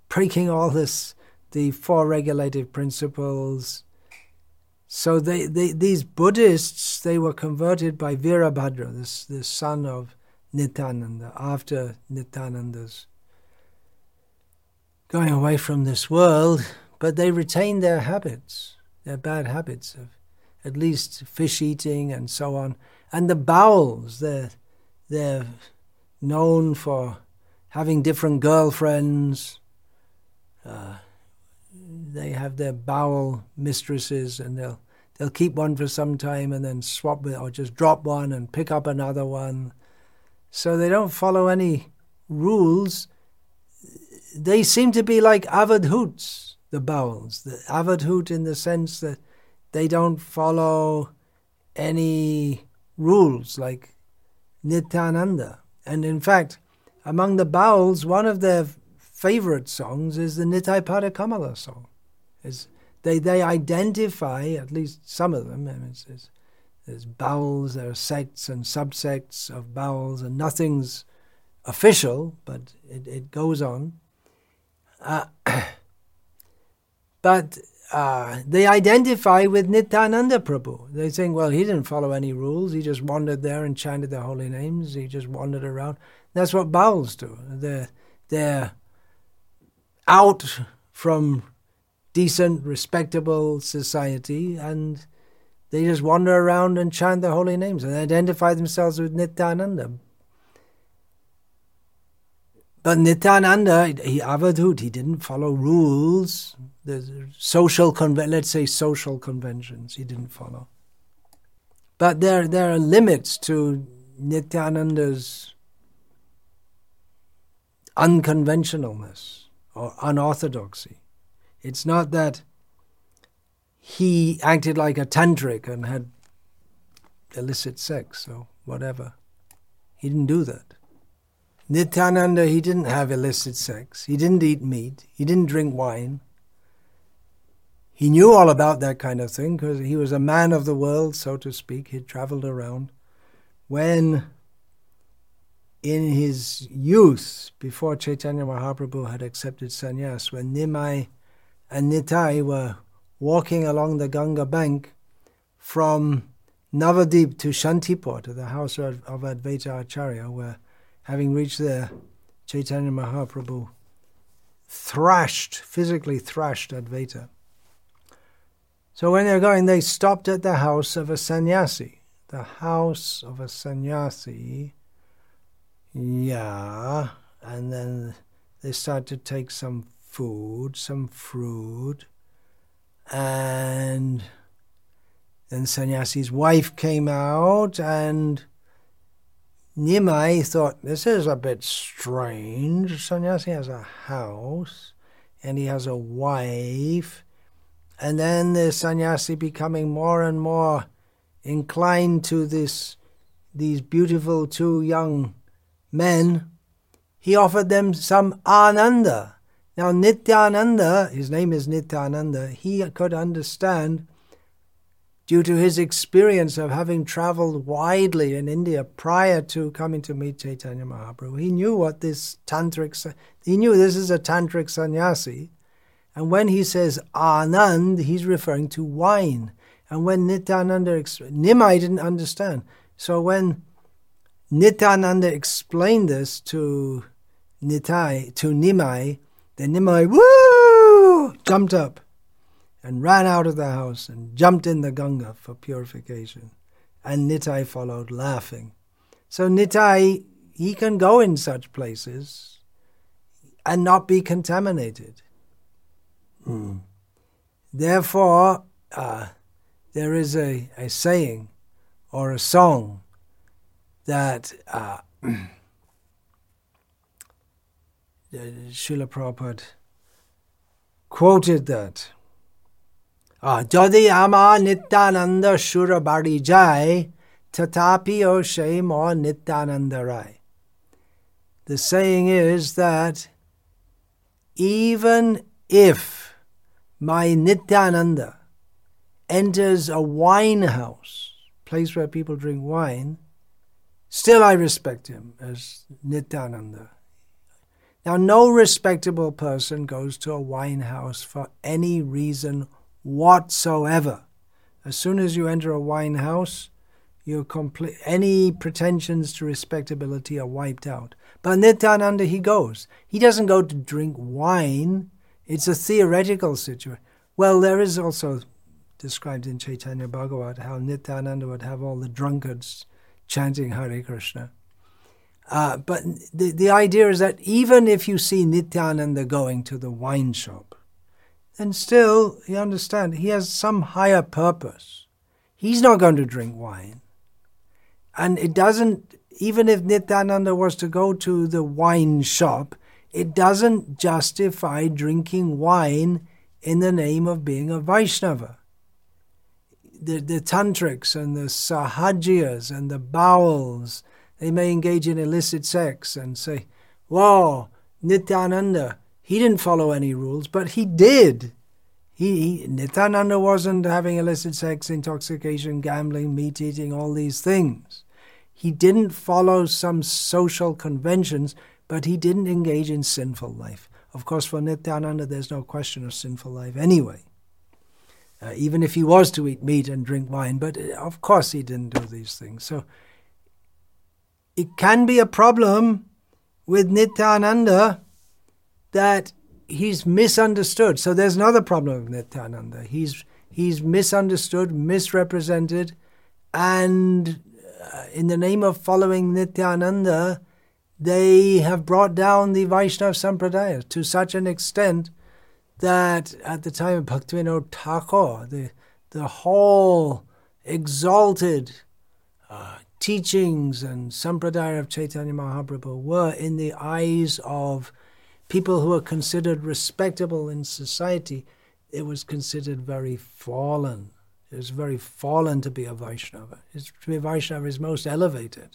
the four regulative principles. So these Buddhists, they were converted by Virabhadra, the son of Nityananda, after Nityananda's going away from this world, but they retained their habits, their bad habits of at least fish eating and so on. And the bowels, they're known for having different girlfriends. They have their bowel mistresses, and they'll keep one for some time and then swap it, or just drop one and pick up another one. So they don't follow any rules. They seem to be like avadhuts, the bowels. The avadhut in the sense that they don't follow any rules like Nityananda. And in fact, among the bowels, one of their favorite songs is the Nitai Pada Kamala song. They identify, at least some of them, and there's bowels, there are sects and subsects of bowels, and nothing's official, but it goes on. But they identify with Nityananda Prabhu. They think, well, he didn't follow any rules. He just wandered there and chanted the holy names. He just wandered around. That's what bowels do. They're out from decent, respectable society, and they just wander around and chant the holy names and identify themselves with Nityananda. But Nityananda, avadhut, he didn't follow rules. The social conventions, he didn't follow. But there are limits to Nityananda's unconventionalness or unorthodoxy. It's not that he acted like a tantric and had illicit sex or whatever. He didn't do that. Nityananda, he didn't have illicit sex. He didn't eat meat. He didn't drink wine. He knew all about that kind of thing because he was a man of the world, so to speak. He traveled around. When in his youth, before Chaitanya Mahaprabhu had accepted sannyas, when Nimai and Nitai were walking along the Ganga bank from Navadip to Shantipur, to the house of Advaita Acharya, where, having reached there, Chaitanya Mahaprabhu physically thrashed Advaita. So when they were going, they stopped at the house of a sannyasi. The house of a sannyasi, yeah, and then they started to take some food, some fruit, and then sannyasi's wife came out, and Nimai thought, this is a bit strange. Sannyasi has a house, and he has a wife, and then the sannyasi becoming more and more inclined to these beautiful two young men, he offered them some ananda. Now Nityananda, his name is Nityananda, he could understand, due to his experience of having traveled widely in India prior to coming to meet Chaitanya Mahaprabhu. He knew what this he knew this is a tantric sannyasi. And when he says Anand, he's referring to wine. And when Nityananda, Nimai didn't understand. So when Nityananda explained this to Nimai, then Nimai, woo, jumped up and ran out of the house and jumped in the Ganga for purification. And Nitai followed, laughing. So Nitai, he can go in such places and not be contaminated. Therefore, there is a saying or a song that Srila Prabhupada quoted that Jadi ama Nityananda Shura Bari Jai Tatapi o Shay Mo Nityananda Rai. The saying is that even if my Nityananda enters a wine house, place where people drink wine, Still I respect him as Nityananda. Now, no respectable person goes to a wine house for any reason whatsoever. As soon as you enter a wine house, any pretensions to respectability are wiped out. But Nityananda, he goes. He doesn't go to drink wine. It's a theoretical situation. Well, there is also described in Chaitanya Bhagavat how Nityananda would have all the drunkards chanting Hare Krishna. But the idea is that even if you see Nityananda going to the wine shop, then still, you understand, he has some higher purpose. He's not going to drink wine. And it doesn't, even if Nityananda was to go to the wine shop, it doesn't justify drinking wine in the name of being a Vaishnava. The tantrics and the sahajiyas and the bowels, they may engage in illicit sex and say, "Whoa, Nityananda, he didn't follow any rules," but he did. Nityananda wasn't having illicit sex, intoxication, gambling, meat eating, all these things. He didn't follow some social conventions, but he didn't engage in sinful life. Of course, for Nityananda, there's no question of sinful life anyway. Even if he was to eat meat and drink wine, but of course he didn't do these things. So it can be a problem with Nityananda that he's misunderstood. So there's another problem with Nityananda. He's misunderstood, misrepresented, and in the name of following Nityananda, they have brought down the Vaishnava Sampradaya to such an extent that at the time of Bhaktivinoda Thakur, the whole exalted teachings and Sampradaya of Chaitanya Mahaprabhu were, in the eyes of people who were considered respectable in society, it was considered very fallen. It was very fallen to be a Vaishnava. To be a Vaishnava is most elevated.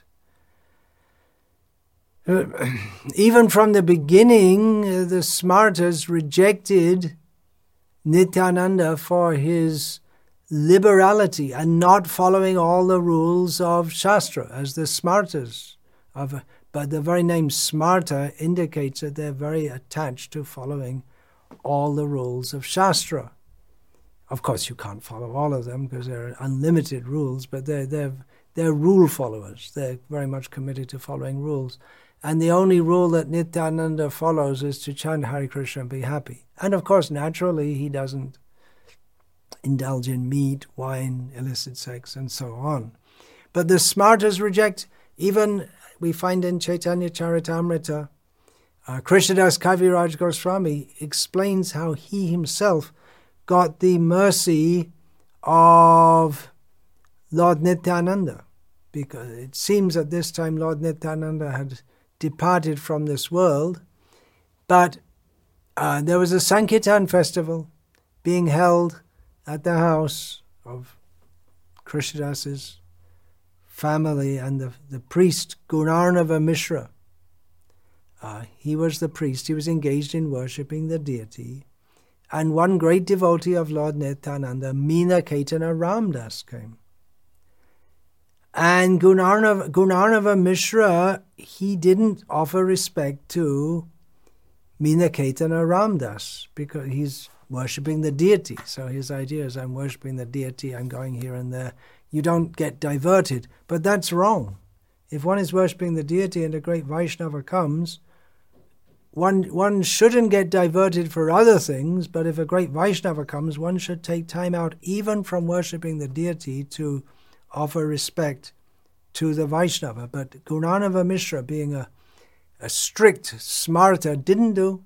Even from the beginning, the Smartas rejected Nityananda for his liberality and not following all the rules of Shastra, as the Smartas. But the very name Smarta indicates that they're very attached to following all the rules of Shastra. Of course, you can't follow all of them because there are unlimited rules, but they're rule followers. They're very much committed to following rules. And the only rule that Nityananda follows is to chant Hare Krishna and be happy. And of course, naturally, he doesn't indulge in meat, wine, illicit sex, and so on. But the Smartas reject, even we find in Chaitanya Charitamrita, Krishnadas Kaviraj Goswami explains how he himself got the mercy of Lord Nityananda, because it seems at this time Lord Nityananda had departed from this world, but there was a Sankirtan festival being held at the house of Krishnadas's family, and the priest Gunarnava Mishra, he was the priest, he was engaged in worshipping the deity, and one great devotee of Lord Nityananda, Meena Caitanya Ramdas, came. And Gunarnava Mishra, he didn't offer respect to Meena Caitanya Ramdas because he's worshipping the deity. So his idea is, I'm worshipping the deity, I'm going here and there. You don't get diverted. But that's wrong. If one is worshipping the deity and a great Vaishnava comes, one shouldn't get diverted for other things, but if a great Vaishnava comes, one should take time out even from worshipping the deity to offer respect to the Vaishnava. But Gunarnava Mishra, being a strict Smarta, didn't do.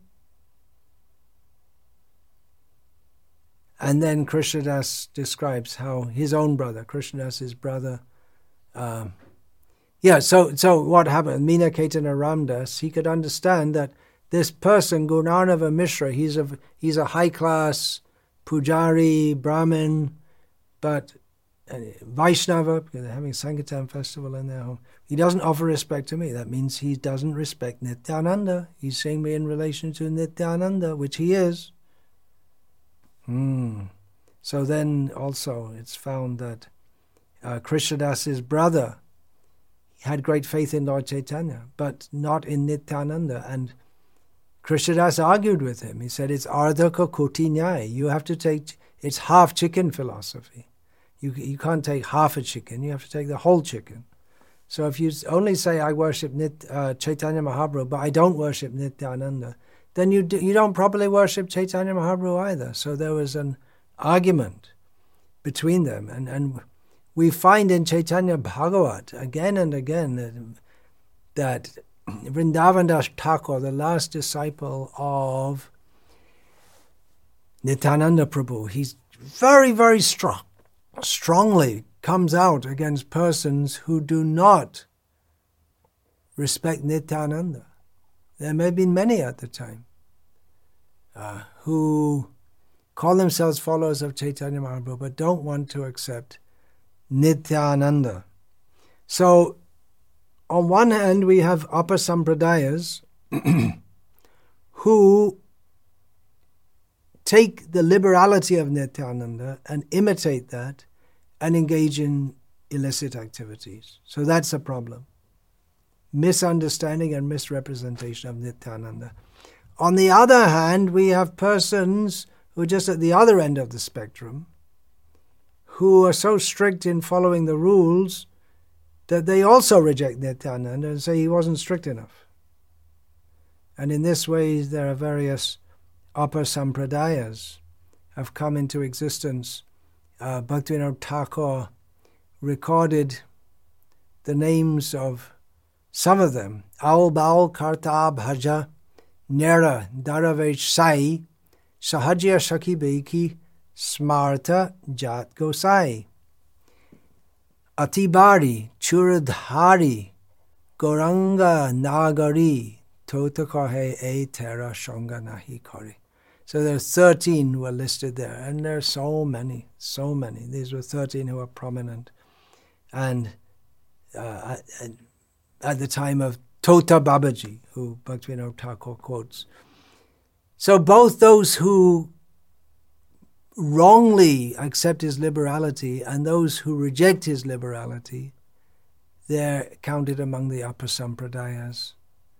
And then Krishnadas describes how his own brother, Krishnadas's brother, so what happened? Meena Caitanya Ramdas, he could understand that this person, Gunarnava Mishra, he's a high-class pujari, Brahmin, but Vaishnava, because they're having Sankirtan festival in their home. He doesn't offer respect to me. That means he doesn't respect Nityananda. He's seeing me in relation to Nityananda, which he is. So then also it's found that Krishnadas's brother, had great faith in Lord Chaitanya, but not in Nityananda. And Krishnadas argued with him. He said, it's ardhaka koti nyaya. You have to take, it's half chicken philosophy. You can't take half a chicken, you have to take the whole chicken. So if you only say, I worship Chaitanya Mahaprabhu, but I don't worship Nityananda, then you don't properly worship Chaitanya Mahaprabhu either. So there was an argument between them. And we find in Chaitanya Bhagavat again and again that Vrindavan Das Thakur, the last disciple of Nityananda Prabhu, he's very, very strongly comes out against persons who do not respect Nityananda. There may have been many at the time who call themselves followers of Chaitanya Mahaprabhu but don't want to accept Nityananda. So, on one hand, we have upper sampradayas who take the liberality of Nityananda and imitate that and engage in illicit activities. So that's a problem. Misunderstanding and misrepresentation of Nityananda. On the other hand, we have persons who are just at the other end of the spectrum, who are so strict in following the rules that they also reject Nityananda and say he wasn't strict enough. And in this way, there are various upper sampradayas have come into existence. Bhaktivinoda Thakur recorded the names of some of them. Aul Baul Karta Bhaja Nera Daravesh Sai Sahajya Shaki Beiki Smarta Jat Gosai Atibari Churadhari Goranga Nagari Totakahe E Tera Shonga Nahi Kari. So there are 13 who are listed there, and there are so many. These were 13 who were prominent. And at the time of Tota Babaji, who Bhaktivinoda Thakur quotes. So both those who wrongly accept his liberality and those who reject his liberality, they're counted among the upper sampradayas.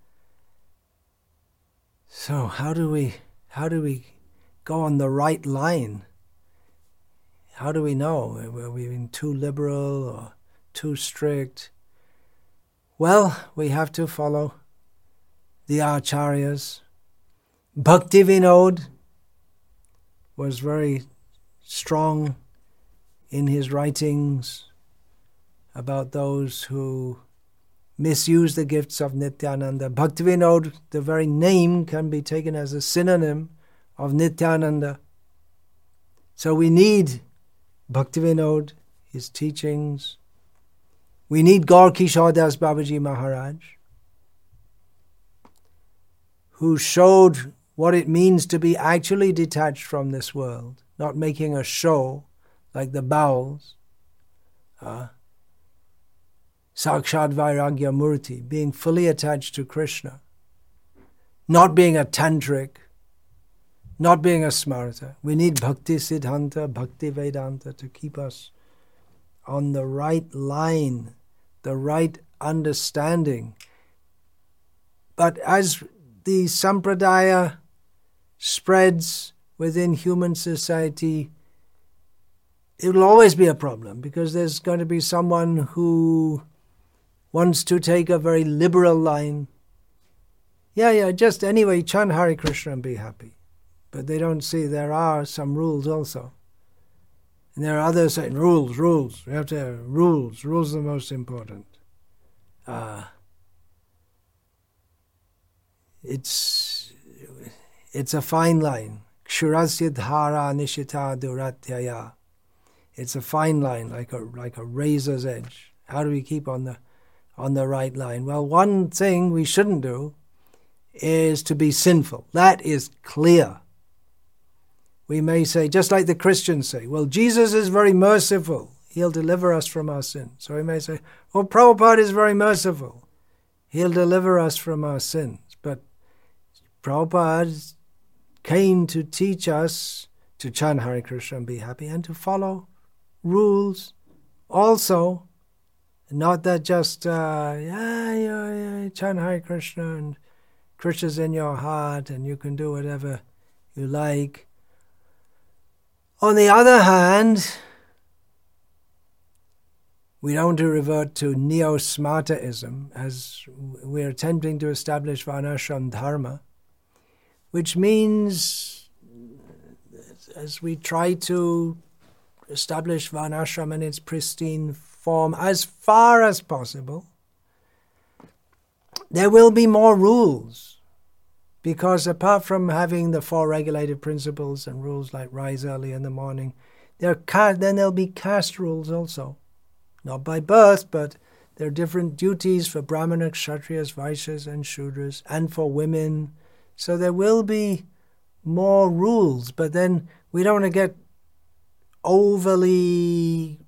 So how do we go on the right line? How do we know? Are we being too liberal or too strict? Well, we have to follow the acharyas. Bhaktivinoda was very strong in his writings about those who misuse the gifts of Nityananda. Bhaktivinoda, the very name, can be taken as a synonym of Nityananda. So we need Bhaktivinoda, his teachings. We need Gaur Kishore Das Babaji Maharaj, who showed what it means to be actually detached from this world, not making a show like the Bauls. Sakshad Vairagya Murti, being fully attached to Krishna, not being a tantric, not being a smarta. We need Bhakti Siddhanta, Bhakti Vedanta to keep us on the right line, the right understanding. But as the sampradaya spreads within human society, it will always be a problem, because there's going to be someone who wants to take a very liberal line. Just anyway, chant Hare Krishna and be happy. But they don't see there are some rules also. And there are others saying, rules. We have to have rules. Rules are the most important. It's a fine line. Kshurasya dhara nishita duratyaya. It's a fine line, like a razor's edge. How do we keep on the right line? Well, one thing we shouldn't do is to be sinful. That is clear. We may say, just like the Christians say, well, Jesus is very merciful. He'll deliver us from our sins. So we may say, well, Prabhupada is very merciful. He'll deliver us from our sins. But Prabhupada came to teach us to chant Hare Krishna and be happy, and to follow rules also. Not that just, chant Hare Krishna and Krishna's in your heart and you can do whatever you like. On the other hand, we don't want to revert to neo-Smartaism as we're attempting to establish Varnashram Dharma, which means as we try to establish Varnashram in its pristine form as far as possible, there will be more rules, because apart from having the 4 regulated principles and rules like rise early in the morning, then there'll be caste rules also. Not by birth, but there are different duties for Brahmanas, Kshatriyas, Vaishyas, and Shudras, and for women. So there will be more rules, but then we don't want to get overly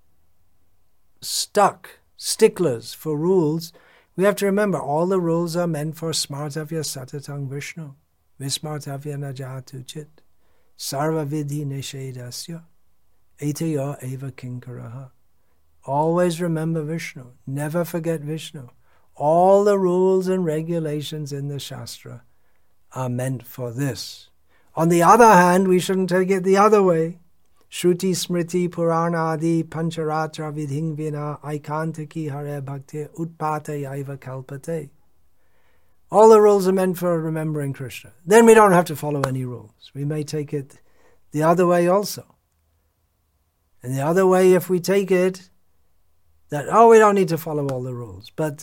sticklers for rules. We have to remember all the rules are meant for smartavya satatang Vishnu, vismartavya najatu chit, sarva vidhi nishedasya, etayo eva kinkaraha. Always remember Vishnu. Never forget Vishnu. All the rules and regulations in the Shastra are meant for this. On the other hand, we shouldn't take it the other way. Shruti smriti purana adi pancharatra vidhing vina aikantaki hare bhakti utpata yaiva kalpate. All the rules are meant for remembering Krishna. Then we don't have to follow any rules. We may take it the other way also. And the other way, if we take it, that, we don't need to follow all the rules. But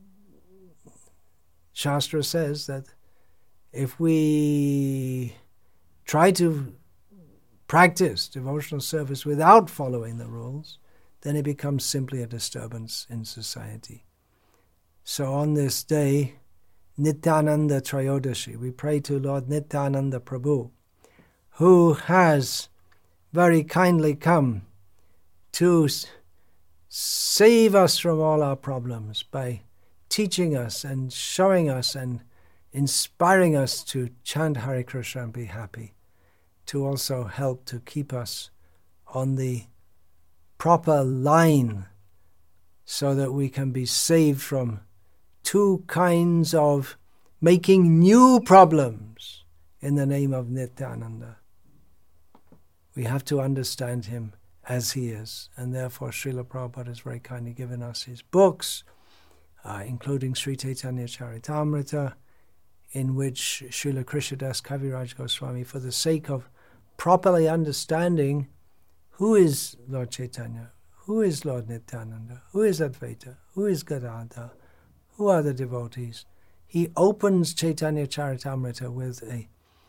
Shastra says that if we try to practice devotional service without following the rules, then it becomes simply a disturbance in society. So on this day, Nityananda Trayodashi, we pray to Lord Nityananda Prabhu, who has very kindly come to save us from all our problems by teaching us and showing us and inspiring us to chant Hare Krishna and be happy, to also help to keep us on the proper line so that we can be saved from 2 kinds of making new problems in the name of Nityananda. We have to understand him as he is, and therefore Srila Prabhupada has very kindly given us his books, including Sri Chaitanya Charitamrita, in which Srila Krishnadas Kaviraj Goswami, for the sake of properly understanding who is Lord Chaitanya, who is Lord Nityananda, who is Advaita, who is Gadadhar, who are the devotees, he opens Chaitanya Charitamrita with a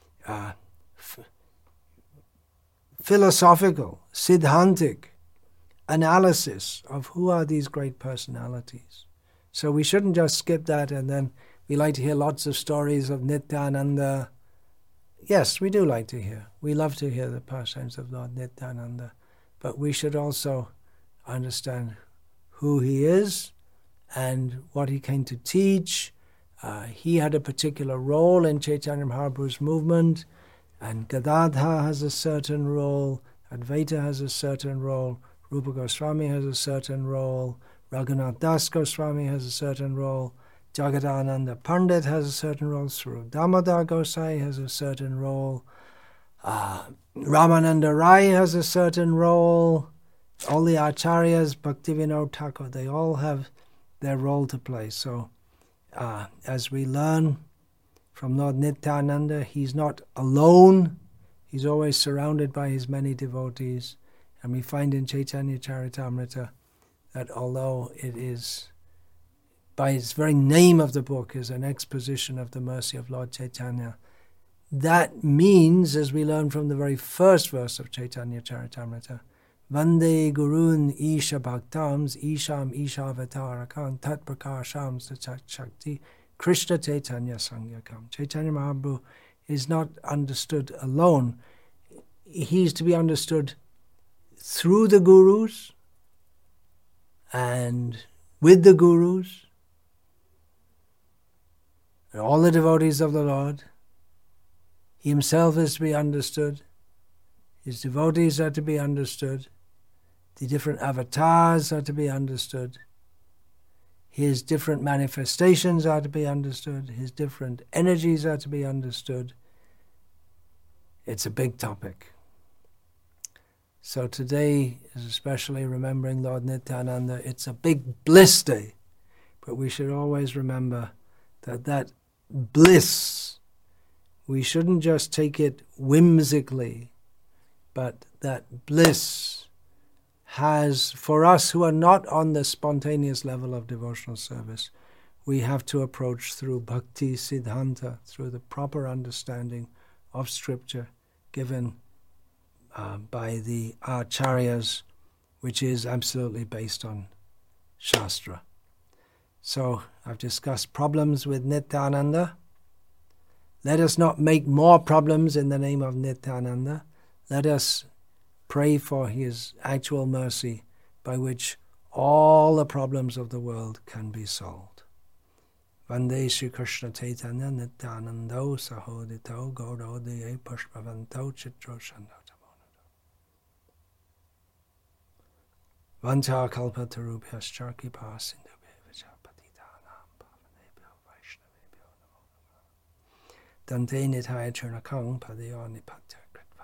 philosophical, siddhantic analysis of who are these great personalities. So we shouldn't just skip that and then we like to hear lots of stories of Nityananda. Yes, we do like to hear. We love to hear the pastimes of Lord Nityananda. But we should also understand who he is and what he came to teach. He had a particular role in Chaitanya Mahaprabhu's movement, and Gadadhar has a certain role, Advaita has a certain role, Rupa Goswami has a certain role, Raghunath Das Goswami has a certain role, Jagadananda Pandit has a certain role, Swarup Damodar Gosai has a certain role, Ramananda Rai has a certain role, all the Acharyas, Bhaktivinoda Thakur, they all have their role to play. So as we learn from Lord Nityananda, he's not alone, he's always surrounded by his many devotees. And we find in Chaitanya Charitamrita that although it is, by its very name of the book, is an exposition of the mercy of Lord Chaitanya, that means, as we learn from the very first verse of Chaitanya Charitamrita, Vande Gurun Isha Bhaktams Isham Ishavatarakam Tat Prakasham Sachat Shakti Krishna Chaitanya Sangyakam. Chaitanya Mahaprabhu is not understood alone. He is to be understood through the gurus and with the gurus and all the devotees of the Lord. He himself is to be understood. His devotees are to be understood. The different avatars are to be understood. His different manifestations are to be understood. His different energies are to be understood. It's a big topic. So today is especially remembering Lord Nityananda. It's a big bliss day. But we should always remember that bliss, we shouldn't just take it whimsically, but that bliss has, for us who are not on the spontaneous level of devotional service, we have to approach through bhakti siddhanta, through the proper understanding of scripture given by the acharyas, which is absolutely based on Shastra. So I've discussed problems with Nityananda. Let us not make more problems in the name of Nityananda. Let us pray for his actual mercy by which all the problems of the world can be solved. Vande Shri Krishna Chaitanya Nityanando Sahodito Gaurodiye Pushpavanto Chitro Shandotamono Vancha Kalpa Tarubhyascha Kripa Sindhubhe Vijapatitanam Pavanebhyo Vaishnavebhyo Namo Namaha Dante Nithaya Churnakang Padayo Nipatya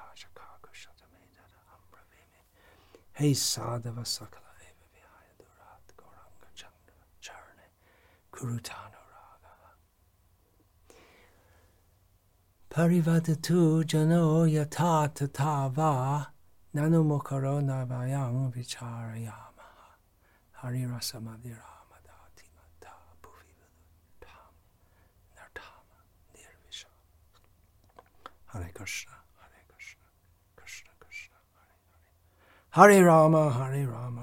Hey Sadhava Sakala Eva Vihaya Durat Gauranga Chandra Charne Kurutano Raga Parivadatu Jano Yata Tatava Nanu Mokaro Navayang Vicharayama Hari Rasa Madhira Madati Mata Bhuvi Tam Nartama Nirvisha Hare Krishna Hare Krishna Krishna Krishna Hare Hare Hare Rama